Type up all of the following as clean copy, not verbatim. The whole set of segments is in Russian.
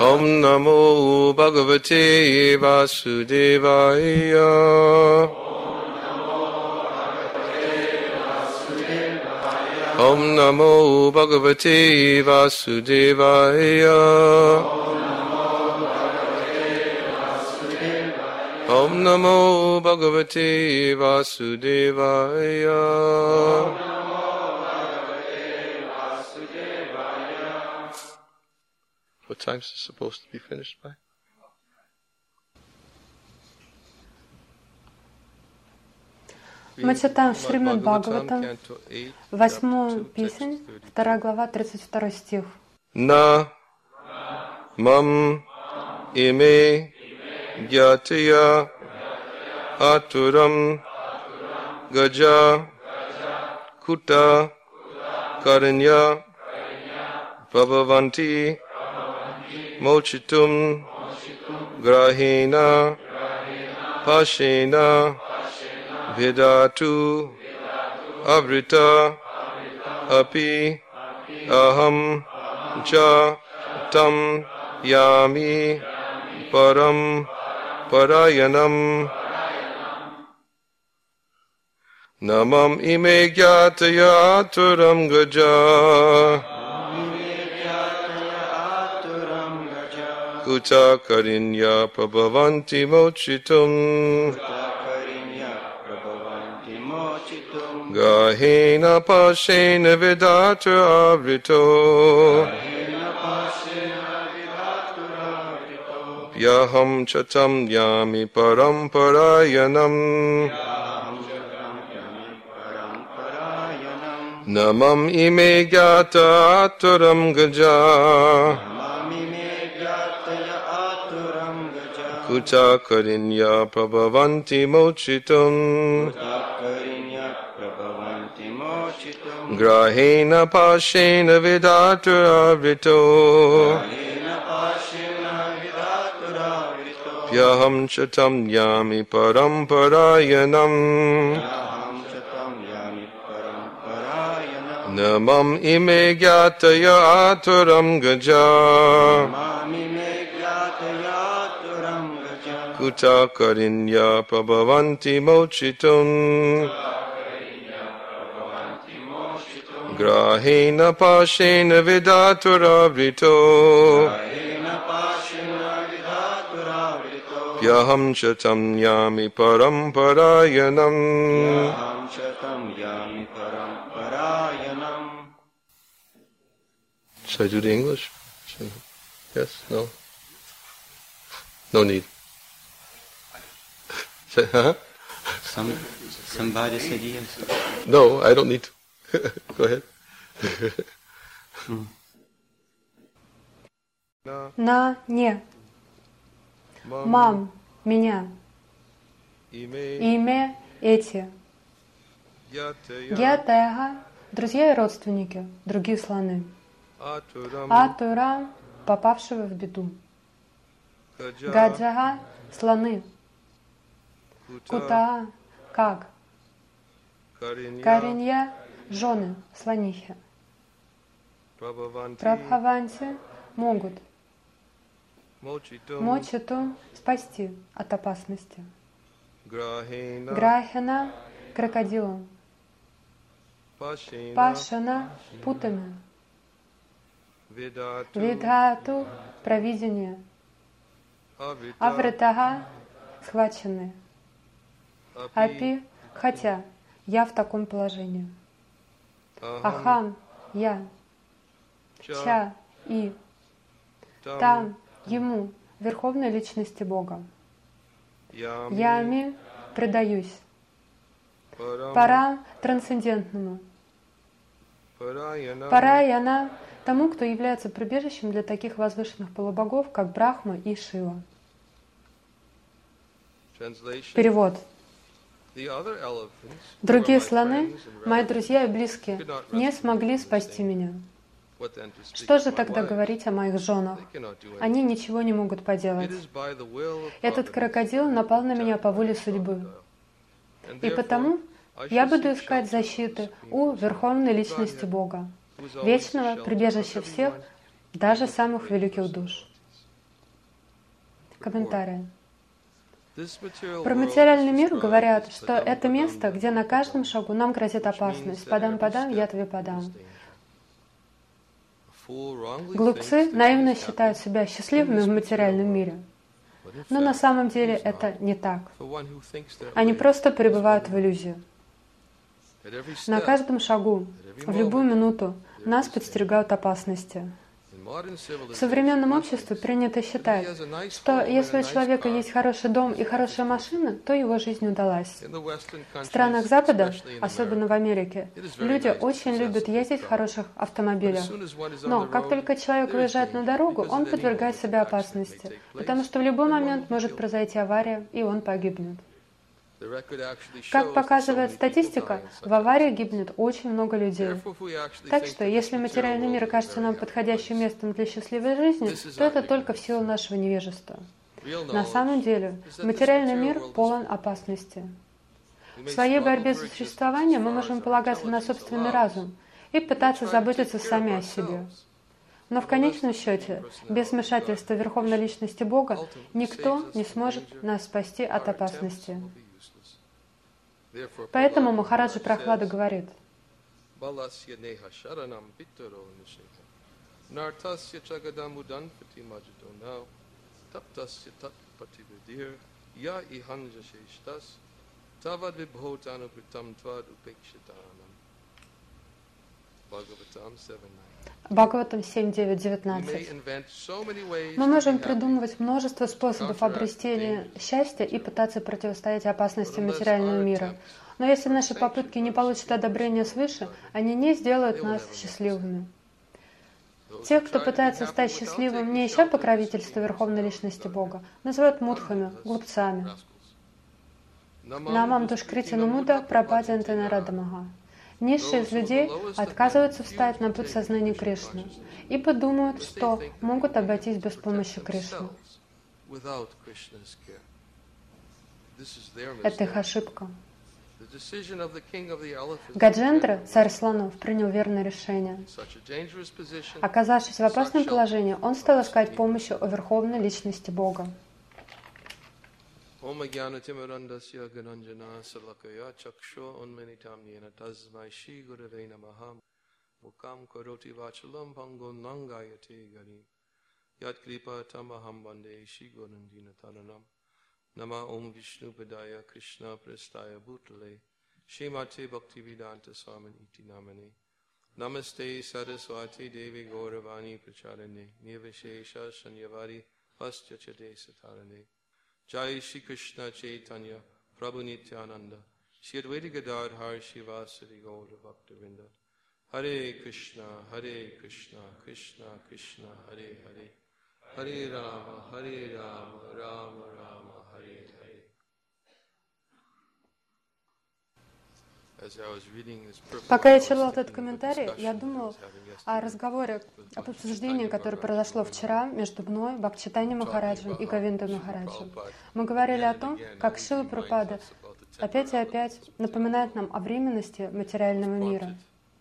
Om Namo Bhagavate Vasudevaya. Om Namo Bhagavate Vasudevaya. Om Namo Bhagavate Vasudevaya. What time is it supposed to be finished by? Мы читаем Шримад Бхагаватам, 8 песнь, 2 глава, 32 стих. На мам име gyataya aturam gaja kuta karanya prabhavanti mochitum grahena pashena vedatu avrita api aham cha tam yami param parayanam namam ime gyataya aturam gaja kuta karinya prabhavanti mochitum gahena pashena vedatu avrito Yaham chatam yami paramparayanam Namam ime gyata aturam gaja Kuta karinya prabhavanti mochitum Grahena pashena vedatu avrito Yaham chatam yami paramparayanam Namam ime gyataya aturam gaja Kuta karinya prabhavanti mochitum Grahena pashena vedatura vrito Yaham chatam yami paramparayanam Should I do the English? Yes? No? No need. Huh? Somebody said yes. No, I don't need to. Go ahead. На, не. Мам, меня. Имя, эти. Гьятега, друзья и родственники, другие слоны. Атура, попавшего в беду. Гаджага, слоны. Кута, как. Каринья, жены, слонихи. Прабхаванти могут. Мочиту спасти от опасности. Грахена крокодилом. Пашана путами. Видхату провидение. Авритага схваченные. Апи хотя я в таком положении. Ахам я. Ча и там ему, Верховной Личности Бога. Ями предаюсь. Пара трансцендентному. Параяна тому, кто является прибежищем для таких возвышенных полубогов, как Брахма и Шива. Перевод. Другие слоны, мои друзья и близкие, не смогли спасти меня. Что же тогда говорить о моих женах? Они ничего не могут поделать. Этот крокодил напал на меня по воле судьбы. И потому я буду искать защиты у Верховной Личности Бога, вечного прибежища всех, даже самых великих душ. Комментарии. Про материальный мир говорят, что это место, где на каждом шагу нам грозит опасность. Падам, я тебе подам. Глупцы наивно считают себя счастливыми в материальном мире. Но на самом деле это не так. Они просто пребывают в иллюзии. На каждом шагу, в любую минуту, нас подстерегают опасности. В современном обществе принято считать, что если у человека есть хороший дом и хорошая машина, то его жизнь удалась. В странах Запада, особенно в Америке, люди очень любят ездить в хороших автомобилях. Но как только человек выезжает на дорогу, он подвергает себя опасности, потому что в любой момент может произойти авария, и он погибнет. Как показывает статистика, в аварии гибнет очень много людей. Так что, если материальный мир кажется нам подходящим местом для счастливой жизни, то это только в силу нашего невежества. На самом деле, материальный мир полон опасности. В своей борьбе за существование мы можем полагаться на собственный разум и пытаться заботиться сами о себе. Но в конечном счете, без вмешательства Верховной Личности Бога, никто не сможет нас спасти от опасности. Поэтому Махараджа Прохлада говорит: Бхагаватам 7.9.19. Мы можем придумывать множество способов обретения счастья и пытаться противостоять опасностям материального мира. Но если наши попытки не получат одобрения свыше, они не сделают нас счастливыми. Тех, кто пытается стать счастливым, не ища покровительства Верховной Личности Бога, называют мудхами, глупцами. Намам душкритину муда прабхаджанте нарадамага. Низшие из людей отказываются встать на путь сознания Кришны, ибо думают, что могут обойтись без помощи Кришны. Это их ошибка. Гаджендра, царь слонов, принял верное решение. Оказавшись в опасном положении, он стал искать помощи у Верховной Личности Бога. Om Jnana Timirandasya Gananjana Salakaya Chaksho Unmanitam Yena Tasmai Shri Gurave Namaha Mukam Karoti Vachalam Pangon Nangayate Garim Yat Kripa Tamaham Bande Shri Gurandina Taranam Nama Om Vishnu Padaya Krishna Prestaya Bhutale Shrimate Bhaktivedanta Swamin Iti Namane Namaste Saraswati Devi Gauravani Pracharane Nirvishesha Sanyavari Pastya Chade Satarane Jai Shri Krishna Chaitanya Prabhu Nityananda Shri Advaita Gadadhar Shivasari Gaura Bhaktavinda Hare Krishna Krishna Krishna Hare Hare Hare Rama Rama Rama Hare Hare. Пока я читала этот комментарий, я думал о разговоре, об обсуждении, которое произошло вчера между мной, Бхактичайтанья Махараджем и Говиндой Махараджем. Мы говорили о том, как Шрила Прабхупада опять и опять напоминает нам о временности материального мира.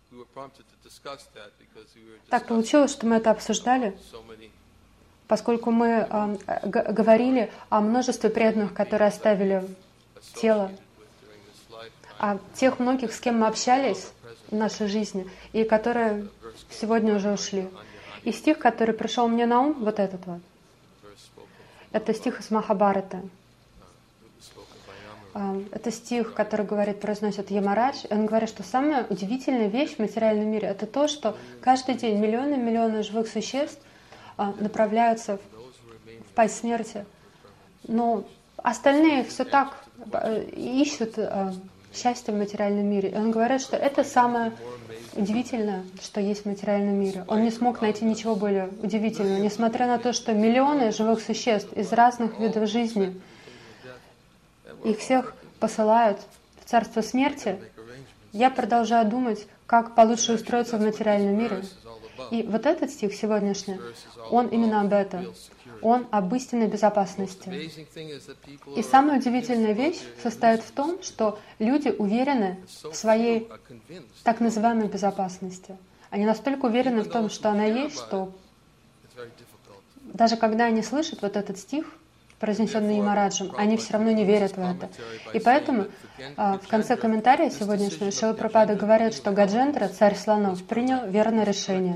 Так получилось, что мы это обсуждали, поскольку мы говорили о множестве преданных, которые оставили тело, о тех многих, с кем мы общались в нашей жизни, и которые сегодня уже ушли. И стих, который пришел мне на ум, вот этот вот. Это стих из Махабхараты. Это стих, который произносит Ямарадж. И он говорит, что самая удивительная вещь в материальном мире — это то, что каждый день миллионы живых существ направляются в пасть смерти. Но остальные все так ищут счастье в материальном мире. И он говорит, что это самое удивительное, что есть в материальном мире. Он не смог найти ничего более удивительного, несмотря на то, что миллионы живых существ из разных видов жизни, их всех посылают в царство смерти. Я продолжаю думать, как получше устроиться в материальном мире. И вот этот стих сегодняшний, он именно об этом. Он об истинной безопасности. И самая удивительная вещь состоит в том, что люди уверены в своей так называемой безопасности. Они настолько уверены в том, что она есть, что даже когда они слышат вот этот стих, произнесенные Ямараджем, они все равно не верят в это. И поэтому в конце комментария сегодняшнего Шрила Прабхупада говорит, что Гаджендра, царь слонов, принял верное решение.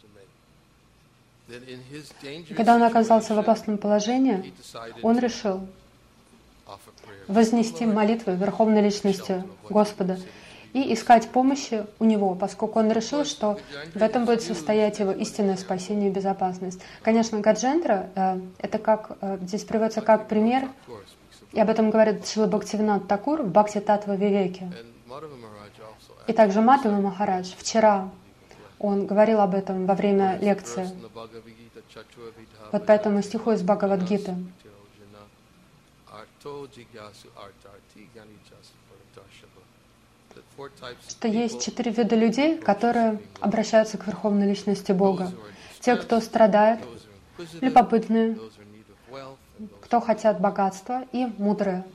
Когда он оказался в опасном положении, он решил вознести молитвы Верховной Личности Господа и искать помощи у Него, поскольку он решил, что в этом будет состоять его истинное спасение и безопасность. Конечно, Гаджендра, это как, здесь приводится как пример, и об этом говорит Шрила Бхактивинода Такур в Бхакти Таттва Вивеке. И также Мадхава Махарадж вчера, он говорил об этом во время лекции. Вот по этому стиху из Бхагавад-гиты. Что есть 4 вида людей, которые обращаются к Верховной Личности Бога. Те, кто страдает, любопытные, кто хотят богатства, и мудрые.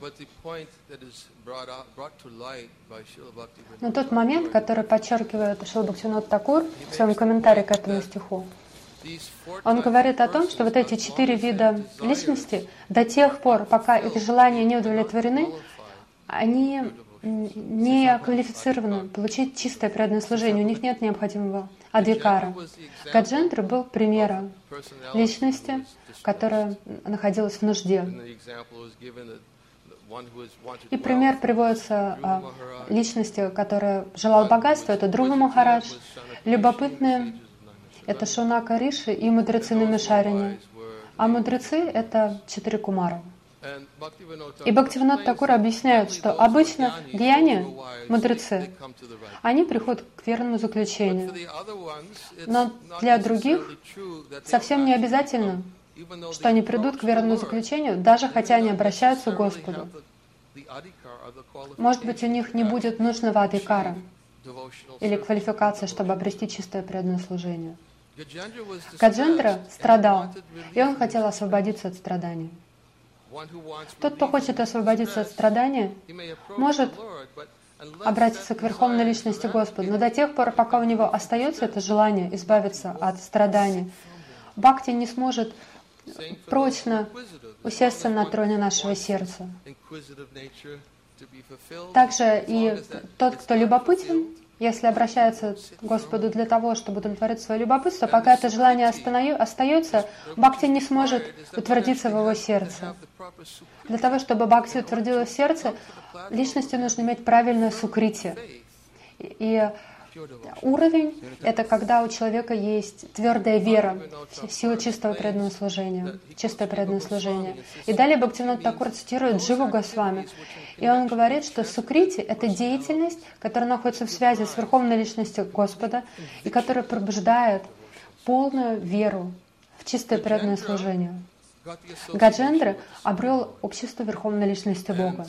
Но тот момент, который подчеркивает Шрила Бхактивинода Такур в своем комментарии к этому стиху, он говорит о том, что вот эти 4 вида личности, до тех пор, пока их желания не удовлетворены, они не квалифицированы получить чистое преданное служение, у них нет необходимого адвикара. Гаджендра был примером личности, которая находилась в нужде. И пример приводится личности, которая желала богатства, это Друва Махарадж, любопытные, это Шаунака Риши и мудрецы Намишарине. А мудрецы — это 4 кумара. И Бхактивинода Такур объясняет, что обычно гьяни, мудрецы, они приходят к верному заключению. Но для других совсем не обязательно, что они придут к верному заключению, даже хотя они обращаются к Господу. Может быть, у них не будет нужного адикара или квалификации, чтобы обрести чистое преданное служение. Гаджендра страдал, и он хотел освободиться от страданий. Тот, кто хочет освободиться от страдания, может обратиться к Верховной Личности Господа, но до тех пор, пока у него остается это желание избавиться от страданий, бхакти не сможет прочно усесться на троне нашего сердца. Также и тот, кто любопытен, если обращается к Господу для того, чтобы удовлетворить свое любопытство, пока это желание остается, бхакти не сможет утвердиться в его сердце. Для того, чтобы бхакти утвердилось в сердце, личности нужно иметь правильное сукрити. И уровень — это когда у человека есть твердая вера в силу чистого преданного служения, чистое преданное служение. И далее Бхактивинода Такур цитирует Дживу Госвами. И он говорит, что сукрити — это деятельность, которая находится в связи с Верховной Личностью Господа и которая пробуждает полную веру в чистое преданное служение. Гаджендра обрел общество Верховной Личности Бога.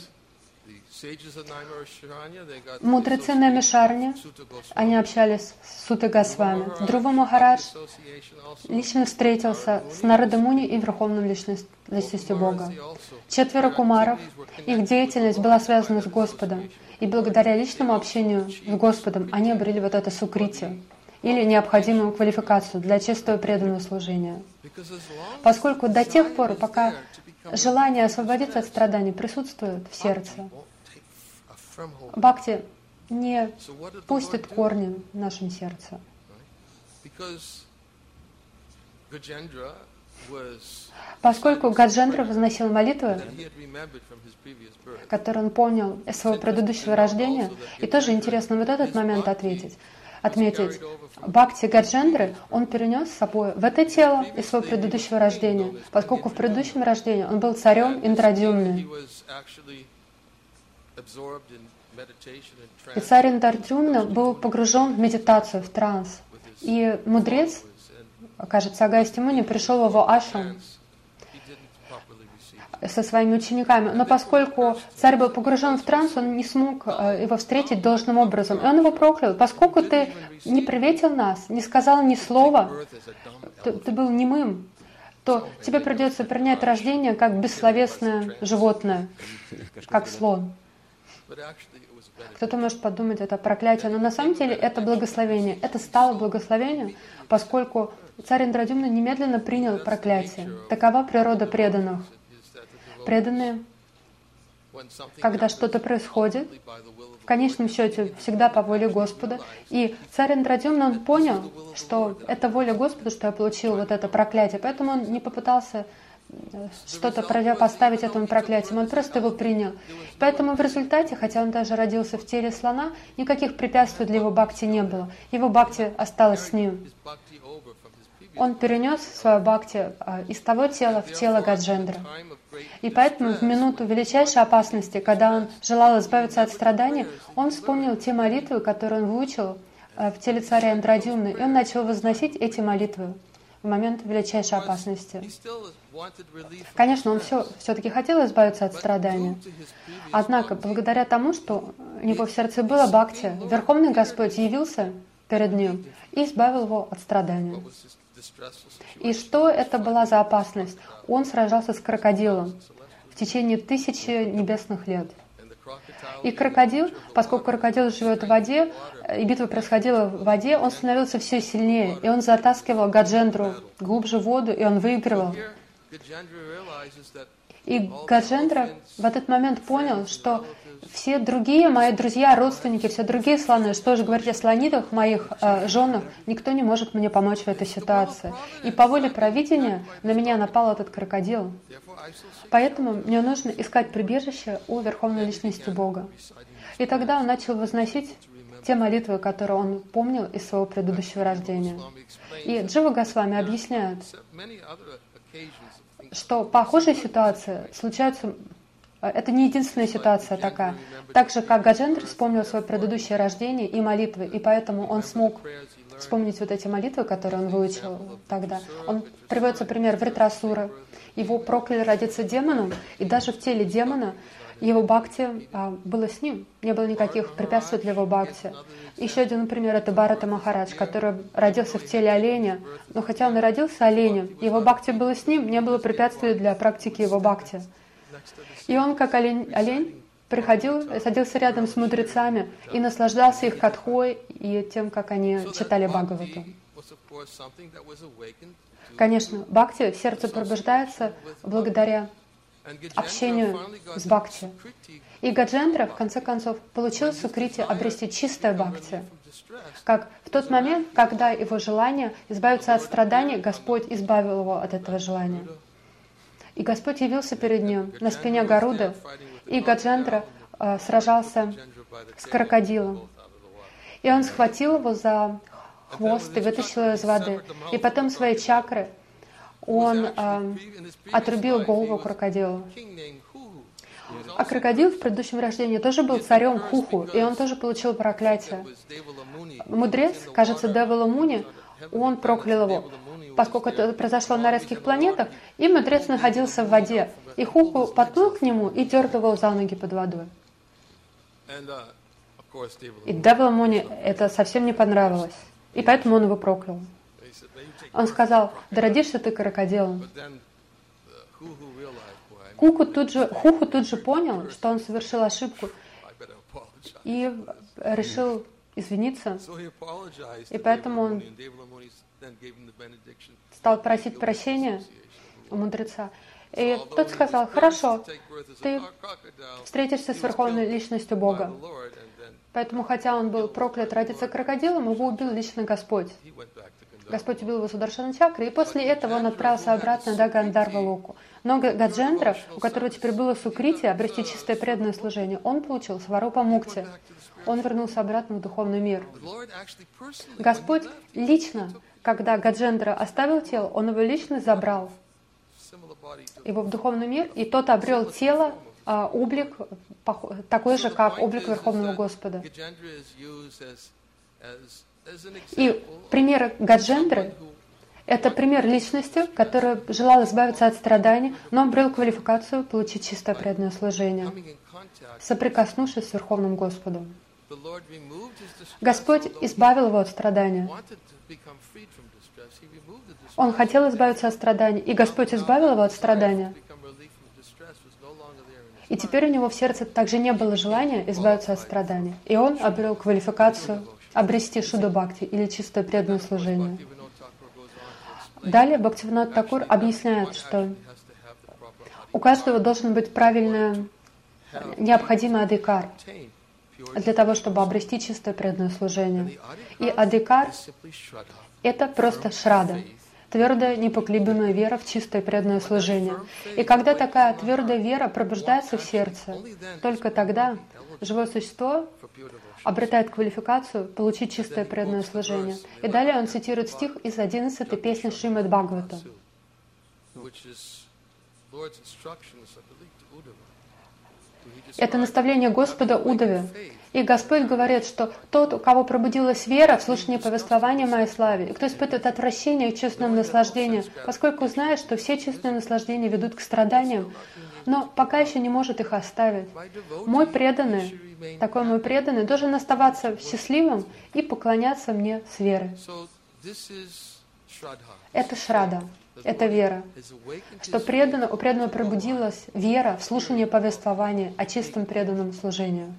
Мудрецы Намишарни, они общались с Сутой Госвами. Друва Махарадж лично встретился с Нарада Муни и Верховной Личностью Бога. 4 кумаров, их деятельность была связана с Господом. И благодаря личному общению с Господом они обрели вот это сукрити, или необходимую квалификацию для чистого преданного служения. Поскольку до тех пор, пока желание освободиться от страданий присутствует в сердце, бхакти не пустит корни в нашем сердце. Поскольку Гаджендра возносил молитвы, которые он помнил из своего предыдущего рождения, и тоже интересно вот этот момент отметить, бхакти Гаджендры он перенес с собой в это тело из своего предыдущего рождения, поскольку в предыдущем рождении он был царем Индрадюмны. И царь Индрадюмна был погружен в медитацию, в транс. И мудрец, кажется, Агастья Муни, пришел в его ашрам со своими учениками. Но поскольку царь был погружен в транс, он не смог его встретить должным образом. И он его проклял. Поскольку ты не приветил нас, не сказал ни слова, ты был немым, то тебе придется принять рождение как бессловесное животное, как слон. Кто-то может подумать, это проклятие, но на самом деле это благословение. Это стало благословением, поскольку царь Индрадюмна немедленно принял проклятие. Такова природа преданных. преданные, когда что-то происходит, в конечном счете всегда по воле Господа. И царь Индрадюмна, он понял, что это воля Господа, что я получил вот это проклятие, поэтому он не попытался что-то противопоставить этому проклятию, он просто его принял. Поэтому в результате, хотя он даже родился в теле слона, никаких препятствий для его бхакти не было. Его бхакти осталось с ним. Он перенес свое бхакти из того тела в тело Гаджендра. И поэтому в минуту величайшей опасности, когда он желал избавиться от страданий, он вспомнил те молитвы, которые он выучил в теле царя Индрадюмны, и он начал возносить эти молитвы в момент величайшей опасности. Конечно, он все-таки хотел избавиться от страдания. Однако, благодаря тому, что у него в сердце было бхакти, Верховный Господь явился перед ним и избавил его от страдания. И что это была за опасность? Он сражался с крокодилом в течение 1000 небесных лет. И крокодил, поскольку крокодил живет в воде, и битва происходила в воде, он становился все сильнее, и он затаскивал Гаджендру глубже в воду, и он выигрывал. И Гаджендра в этот момент понял, что все другие мои друзья, родственники, все другие слоны, что же говорить о слонидах, моих женах, никто не может мне помочь в этой ситуации. И по воле провидения на меня напал этот крокодил. Поэтому мне нужно искать прибежище у Верховной Личности Бога. И тогда он начал возносить те молитвы, которые он помнил из своего предыдущего рождения. И Джива Госвами объясняет, что похожие ситуации случаются. Это не единственная ситуация такая. Так же, как Гаджендра вспомнил свое предыдущее рождение и молитвы, и поэтому он смог вспомнить вот эти молитвы, которые он выучил тогда. Он приводится пример Вритрасура. Его прокляли родиться демоном, и даже в теле демона его бхакти было с ним. Не было никаких препятствий для его бхакти. Еще один пример — это Бхарата Махарадж, который родился в теле оленя. Но хотя он и родился оленем, его бхакти было с ним, не было препятствий для практики его бхакти. И он, как олень, приходил, садился рядом с мудрецами и наслаждался их катхой и тем, как они читали Бхагавату. Конечно, бхакти в сердце пробуждается благодаря общению с бхакти. И Гаджендра, в конце концов, получил сукрити обрести чистое бхакти. Как в тот момент, когда его желание избавиться от страданий, Господь избавил его от этого желания. И Господь явился перед ним на спине Гаруда, и Гаджендра сражался с крокодилом. И он схватил его за хвост и вытащил его из воды. И потом своей чакры он отрубил голову крокодилу. А крокодил в предыдущем рождении тоже был царем Хуху, и он тоже получил проклятие. Мудрец, кажется, Девала Муни, он проклял его, поскольку это произошло на резких планетах, и мудрец находился в воде. И Хуху подплыл к нему и дергал его за ноги под водой. И Девала Муни это совсем не понравилось, и поэтому он его проклял. Он сказал: «Да родишься ты крокодилом». Хуху тут же понял, что он совершил ошибку, и решил извиниться. И поэтому он стал просить прощения у мудреца. И тот сказал: «Хорошо, ты встретишься с Верховной Личностью Бога». Поэтому, хотя он был проклят родиться крокодилом, его убил лично Господь. Господь убил его Сударшана чакрой, и после этого он отправился обратно до Гандхарва-локу. Но Гаджендра, у которого теперь было сукрити, обрести чистое преданное служение, он получил сварупа мукти. Он вернулся обратно в духовный мир. Господь лично, когда Гаджендра оставил тело, он его лично забрал его в духовный мир, и тот обрел тело, облик такой же, как облик Верховного Господа. И пример Гаджендры — это пример личности, которая желала избавиться от страданий, но обрел квалификацию получить чистое преданное служение, соприкоснувшись с Верховным Господом. Господь избавил его от страдания. Он хотел избавиться от страданий, и Господь избавил его от страдания. И теперь у него в сердце также не было желания избавиться от страданий. И он обрел квалификацию обрести Шудда Бхакти или чистое преданное служение. Далее Бхактивинода Тхакур объясняет, что У каждого должен быть правильный, необходимый адикар для того, чтобы обрести чистое преданное служение. И адикар — это просто шрада, твердая, непоколебимая вера в чистое преданное служение. И когда такая твердая вера пробуждается в сердце, только тогда живое существо обретает квалификацию получить чистое преданное служение. И далее он цитирует стих из 11-й песни Шримад Бхагавата. Это наставление Господа Удаве. И Господь говорит, что тот, у кого пробудилась вера в слушание повествования моей славе, и кто испытывает отвращение к чувственным наслаждениям, поскольку знает, что все чувственные наслаждения ведут к страданиям, но пока еще не может их оставить. Мой преданный, такой мой преданный, должен оставаться счастливым и поклоняться мне с верой. Это шрада, это вера, что у преданного пробудилась вера в слушание повествования о чистом преданном служении.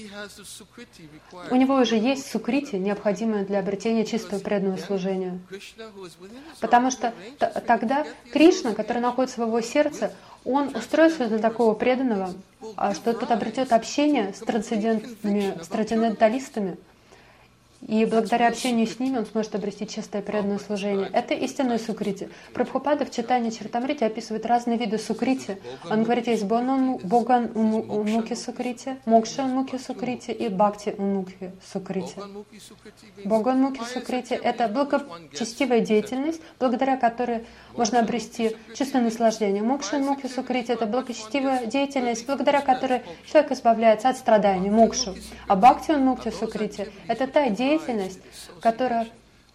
У него уже есть сукрити, необходимое для обретения чистого преданного служения. Потому что тогда Кришна, который находится в его сердце, он устроится для такого преданного, что тот обретет общение с трансценденталистами, и благодаря общению с ними он сможет обрести чистое преданное служение. Это истинное сукрити. Прабхупада в читании Чаритамрити описывает разные виды сукрити. Он говорит, есть бога-унмухи сукрити, мокша-унмухи сукрити и бхакти-унмухи сукрити. Бога-унмухи сукрити — это благочестивая деятельность, благодаря которой можно обрести чистое наслаждение. Мокша-унмухи сукрити — это благочестивая деятельность, благодаря которой человек избавляется от страданий, мокшу. А бхакти-унмухи сукрити — это та деятельность, которая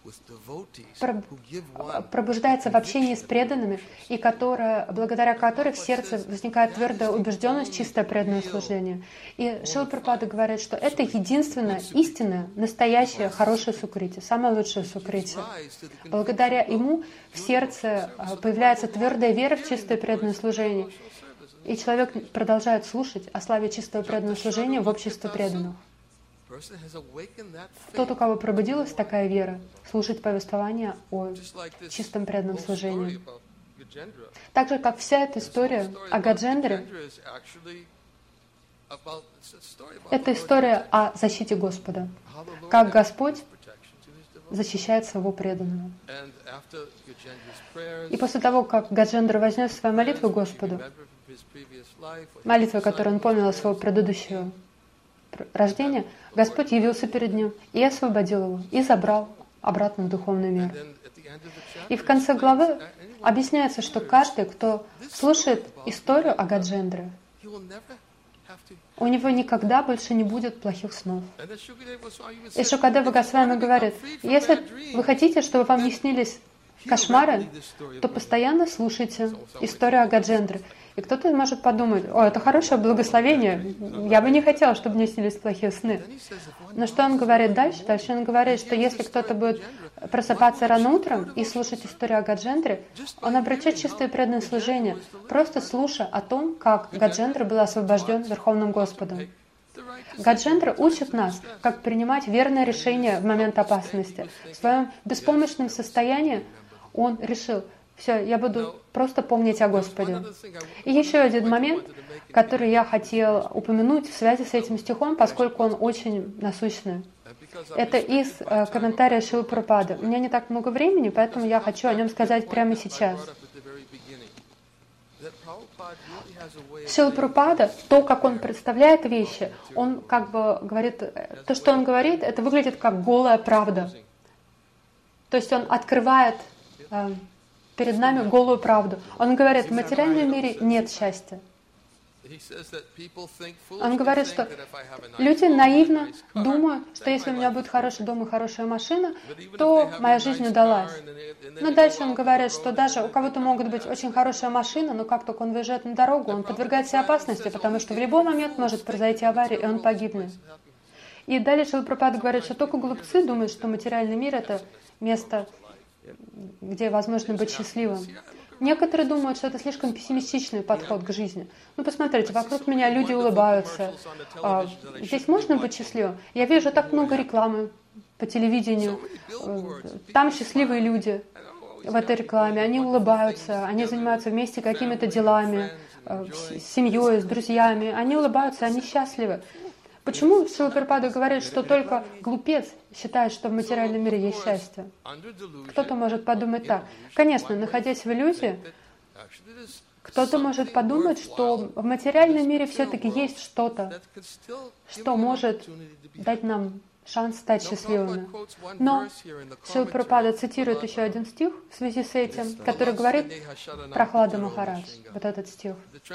пробуждается в общении с преданными, и благодаря которой в сердце возникает твердая убежденность, чистое преданное служение. И Шрила Прабхупада говорит, что это единственное, истинное, настоящее, хорошее сукрити, самое лучшее сукрити. Благодаря ему в сердце появляется твердая вера в чистое преданное служение, и человек продолжает слушать о славе чистого преданного служения в обществе преданных. Тот, у кого пробудилась такая вера, слушать повествование о чистом преданном служении. Так же, как вся эта история о Гаджендре, это история о защите Господа, как Господь защищает своего преданного. И после того, как Гаджендра вознес свою молитву Господу, молитву, которую он помнил о своего предыдущего рождения, Господь явился перед ним и освободил его, и забрал обратно в духовный мир. И в конце главы объясняется, что каждый, кто слушает историю о Гаджендре, у него никогда больше не будет плохих снов. И Шукадева Госвами говорит, если вы хотите, чтобы вам не снились кошмары, то постоянно слушайте историю о Гаджендре. И кто-то может подумать, о, это хорошее благословение, я бы не хотела, чтобы мне снились плохие сны. Но что он говорит дальше? Дальше он говорит, что если кто-то будет просыпаться рано утром и слушать историю о Гаджендре, он обретет чистое преданное служение, просто слушая о том, как Гаджендра был освобожден Верховным Господом. Гаджендра учит нас, как принимать верное решение в момент опасности. В своем беспомощном состоянии он решил, все, я буду просто помнить о Господе. И еще один момент, который я хотел упомянуть в связи с этим стихом, поскольку он очень насущный. Это из комментария Шрилы Прабхупады. У меня не так много времени, поэтому я хочу о нем сказать прямо сейчас. Шрила Прабхупада, то, как он представляет вещи, он как бы говорит, то, что он говорит, это выглядит как голая правда. То есть он открывает перед нами голую правду. Он говорит, в материальном мире нет счастья. Он говорит, что люди наивно думают, что если у меня будет хороший дом и хорошая машина, то моя жизнь удалась. Но дальше он говорит, что даже у кого-то могут быть очень хорошая машина, но как только он выезжает на дорогу, он подвергает себя опасности, потому что в любой момент может произойти авария, и он погибнет. И далее Шрила Прабхупада говорит, что только глупцы думают, что материальный мир — это место, где возможно быть счастливым. Некоторые думают, что это слишком пессимистичный подход к жизни. Ну, посмотрите, вокруг меня люди улыбаются. Здесь можно быть счастливым? Я вижу так много рекламы по телевидению. Там счастливые люди в этой рекламе. Они улыбаются, они занимаются вместе какими-то делами. с семьей, с друзьями. Они улыбаются, они счастливы. Почему Шрила Прабхупада говорит, что только глупец считает, что в материальном мире есть счастье? Кто-то может подумать так. Конечно, находясь в иллюзии, кто-то может подумать, что в материальном мире все-таки есть что-то, что может дать нам шанс стать счастливыми. Но Шрила Прабхупада цитирует еще один стих в связи с этим, который говорит Прахлада Махарадж, вот этот стих.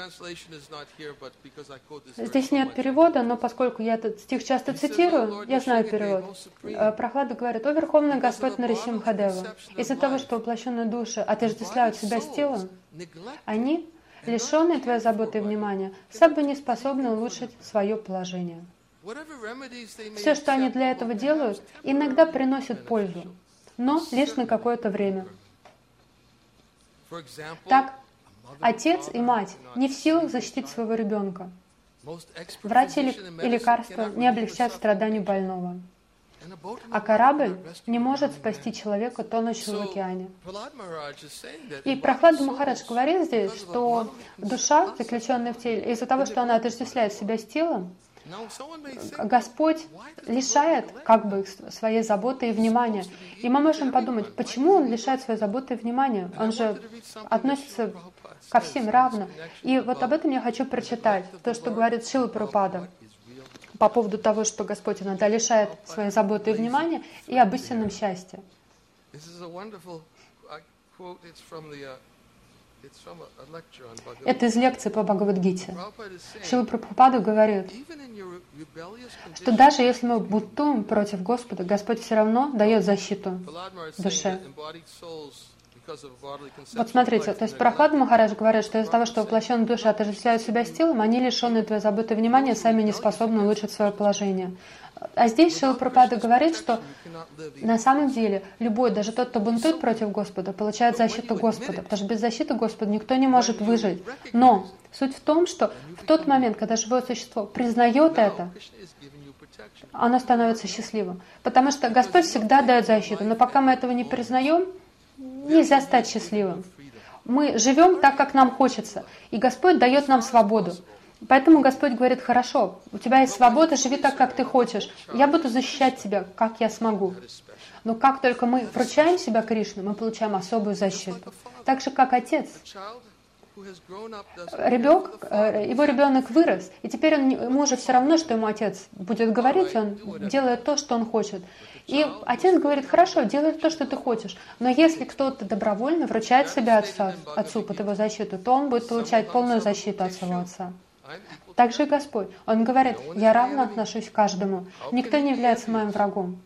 Здесь нет перевода, но поскольку я этот стих часто цитирую, я знаю перевод. Прахлада говорит: «О Верховный Господь Нарисимхадева, из-за того, что воплощенные души отождествляют себя с телом, они, лишенные твоей заботы и внимания, сами не способны улучшить свое положение». Все, что они для этого делают, иногда приносит пользу, но лишь на какое-то время. Так, отец и мать не в силах защитить своего ребенка. Врачи и лекарства не облегчат страданию больного. А корабль не может спасти человека, тонущего в океане. И Прахлада Махарадж говорит здесь, что душа, заключенная в теле, из-за того, что она отождествляет себя с телом, Господь лишает как бы своей заботы и внимания. И мы можем подумать, почему Он лишает своей заботы и внимания? Он же относится ко всем равно. И вот об этом я хочу прочитать, то, что говорит Шрила Прабхупада по поводу того, что Господь иногда лишает своей заботы и внимания, и об истинном счастье. Это из лекции по Бхагавад-гите. Шрила Прабхупада говорит, что даже если мы бунтуем против Господа, Господь все равно дает защиту душе. Вот смотрите, то есть Прахлада Махарадж говорит, что из-за того, что воплощенные души отождествляют себя с телом, они, лишенные твоей заботы и внимания, сами не способны улучшить свое положение. А здесь Шрила Прабхупада говорит, что на самом деле любой, даже тот, кто бунтует против Господа, получает защиту Господа, потому что без защиты Господа никто не может выжить. Но суть в том, что в тот момент, когда живое существо признает это, оно становится счастливым. Потому что Господь всегда дает защиту, но пока мы этого не признаем, нельзя стать счастливым. Мы живем так, как нам хочется, и Господь дает нам свободу. Поэтому Господь говорит: хорошо, у тебя есть свобода, живи так, как ты хочешь. Я буду защищать тебя, как я смогу. Но как только мы вручаем себя Кришне, мы получаем особую защиту. Так же, как отец. Его ребенок вырос, и теперь ему уже все равно, что ему отец будет говорить, он делает то, что он хочет. И отец говорит: хорошо, делай то, что ты хочешь. Но если кто-то добровольно вручает себя отцу под его защиту, то он будет получать полную защиту от своего отца. Так же и Господь. Он говорит: я равно отношусь к каждому. Никто не является моим врагом.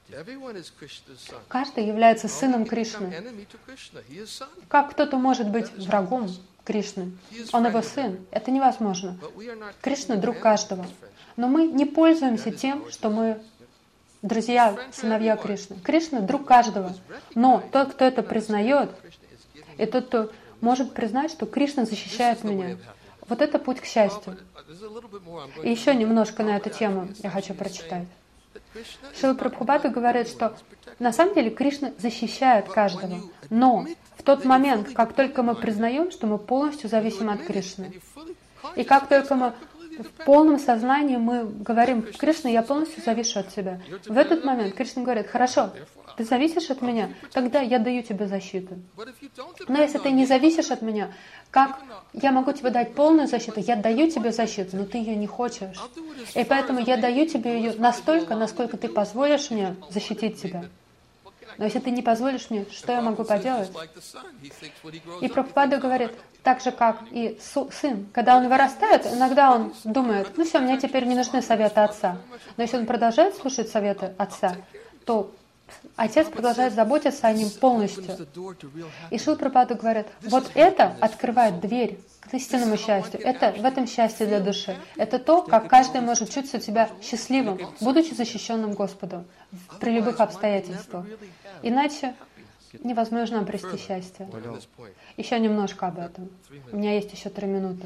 Каждый является сыном Кришны. Как кто-то может быть врагом Кришны? Он его сын. Это невозможно. Кришна — друг каждого. Но мы не пользуемся тем, что мы друзья, сыновья Кришны. Кришна — друг каждого. Но тот, кто это признает, и тот, кто может признать, что Кришна защищает меня, вот это путь к счастью. И еще немножко на эту тему я хочу прочитать. Шрила Прабхупада говорит, что на самом деле Кришна защищает каждого. Но в тот момент, как только мы признаем, что мы полностью зависим от Кришны, и как только мы в полном сознании мы говорим: Кришна, я полностью завишу от тебя, в этот момент Кришна говорит: хорошо, ты зависишь от меня, тогда я даю тебе защиту. Но если ты не зависишь от меня, как я могу тебе дать полную защиту? Я даю тебе защиту, но ты ее не хочешь. И поэтому я даю тебе ее настолько, насколько ты позволишь мне защитить тебя. Но если ты не позволишь мне, что я могу поделать? И Прабхупада говорит, так же, как и сын, когда он вырастает, иногда он думает: ну все, мне теперь не нужны советы отца. Но если он продолжает слушать советы отца, то отец продолжает заботиться о нем полностью. И Шрила Прабхупада говорит: вот это открывает дверь к истинному счастью. Это в этом счастье для души. Это то, как каждый может чувствовать себя счастливым, будучи защищенным Господом при любых обстоятельствах. Иначе невозможно обрести счастье. Еще немножко об этом. У меня есть еще 3 минуты.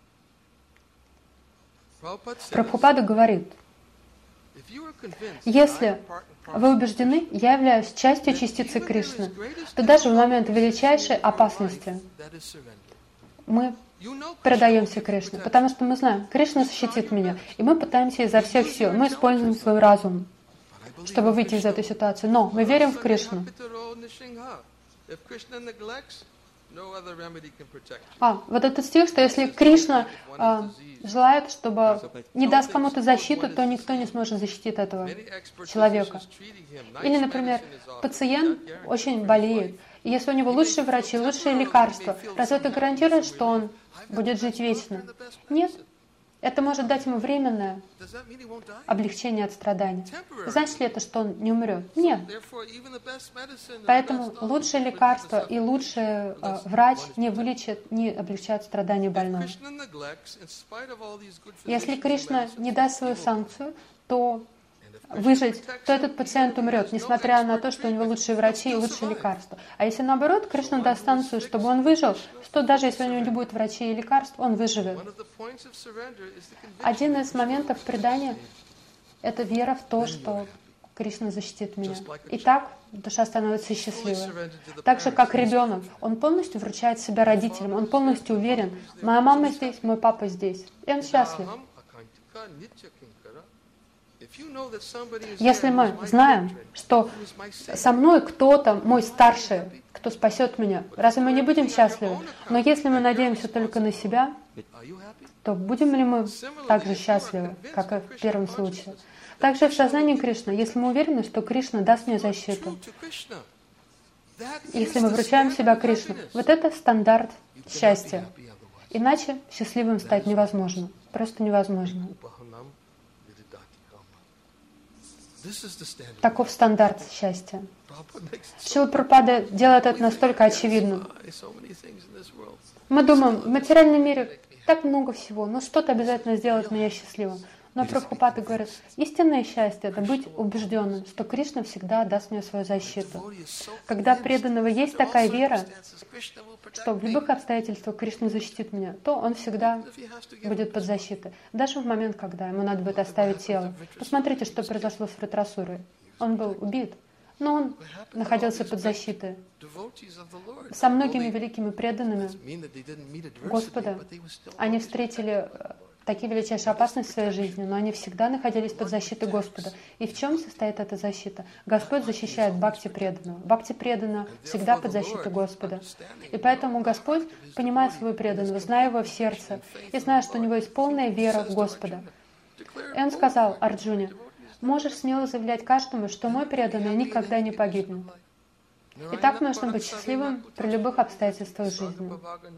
Прабхупада говорит: если вы убеждены, я являюсь частью частицы Кришны, то даже в момент величайшей опасности мы предаемся Кришне, потому что мы знаем, Кришна защитит меня, и мы пытаемся изо всех сил, мы используем свой разум, чтобы выйти из этой ситуации. Но мы верим в Кришну. Вот этот стих, что если Кришна желает, чтобы не даст кому-то защиту, то никто не сможет защитить этого человека. Или, например, пациент очень болеет, и если у него лучшие врачи, лучшие лекарства, разве это гарантирует, что он будет жить вечно? Нет. Это может дать ему временное облегчение от страдания. Значит ли это, что он не умрет? Нет. Поэтому лучшее лекарство и лучший врач не вылечит, не облегчает страдания больного. Если Кришна не даст свою санкцию, то выжить, то этот пациент умрет, несмотря на то, что у него лучшие врачи и лучшие лекарства. А если наоборот, Кришна даст санкцию, чтобы он выжил, то даже если у него не будет врачей и лекарств, он выживет. Один из моментов предания — это вера в то, что Кришна защитит меня. И так душа становится счастливой. Так же, как ребенок, он полностью вручает себя родителям, он полностью уверен, моя мама здесь, мой папа здесь, и он счастлив. Если мы знаем, что со мной кто-то, мой старший, кто спасет меня, разве мы не будем счастливы? Но если мы надеемся только на себя, то будем ли мы так же счастливы, как и в первом случае? Также в сознании Кришны, если мы уверены, что Кришна даст мне защиту, если мы вручаем себя Кришне, вот это стандарт счастья. Иначе счастливым стать невозможно. Просто невозможно. Таков стандарт счастья. Шрила Прабхупада делает это настолько очевидным. Мы думаем, в материальном мире так много всего, но что-то обязательно сделает меня счастливым. Но Прабхупада говорит, истинное счастье — это быть убежденным, что Кришна всегда даст мне свою защиту. Когда преданного есть такая вера, что в любых обстоятельствах Кришна защитит меня, то он всегда будет под защитой. Даже в момент, когда ему надо будет оставить тело. Посмотрите, что произошло с Вритрасурой. Он был убит, но он находился под защитой. Со многими великими преданными Господа они встретили такие величайшие опасности в своей жизни, но они всегда находились под защитой Господа. И в чем состоит эта защита? Господь защищает бхакти преданного. Бхакти преданного всегда под защитой Господа. И поэтому Господь, понимая своего преданного, зная его в сердце, и зная, что у него есть полная вера в Господа, и он сказал Арджуне, можешь смело заявлять каждому, что мой преданный никогда не погибнет. И так нужно быть счастливым при любых обстоятельствах жизни.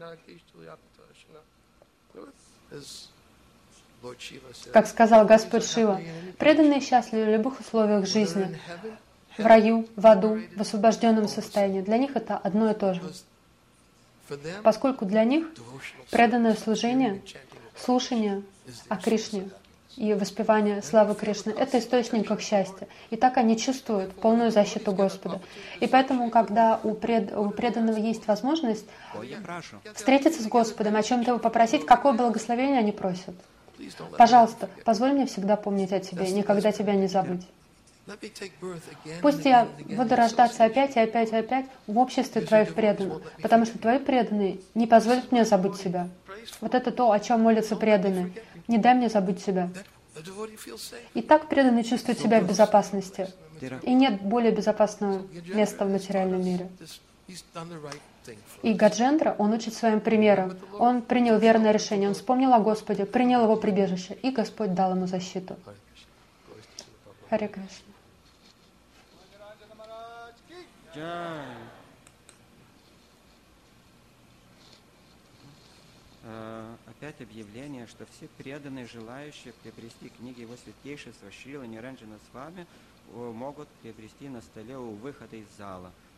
Как сказал Господь Шива, преданные счастливы в любых условиях жизни, в раю, в аду, в освобожденном состоянии. Для них это одно и то же. Поскольку для них преданное служение, слушание о Кришне и воспевание славы Кришны — это источник их счастья. И так они чувствуют полную защиту Господа. И поэтому, когда у преданного есть возможность встретиться с Господом, о чем-то его попросить, какое благословение они просят? Пожалуйста, позволь мне всегда помнить о Тебе, никогда Тебя не забыть. Пусть я буду рождаться опять и опять и опять в обществе Твоих преданных, потому что Твои преданные не позволят мне забыть Тебя. Вот это то, о чем молятся преданные. Не дай мне забыть Тебя. И так преданный чувствует себя в безопасности. И нет более безопасного места в материальном мире. И Гаджендра, он учит своим примером. Он принял верное решение, он вспомнил о Господе, принял его прибежище, и Господь дал ему защиту. Харе Кришна. Опять объявление, что все преданные, желающие приобрести книги Его Святейшества Шрила Ниранджана Свами, могут приобрести на столе у выхода из зала.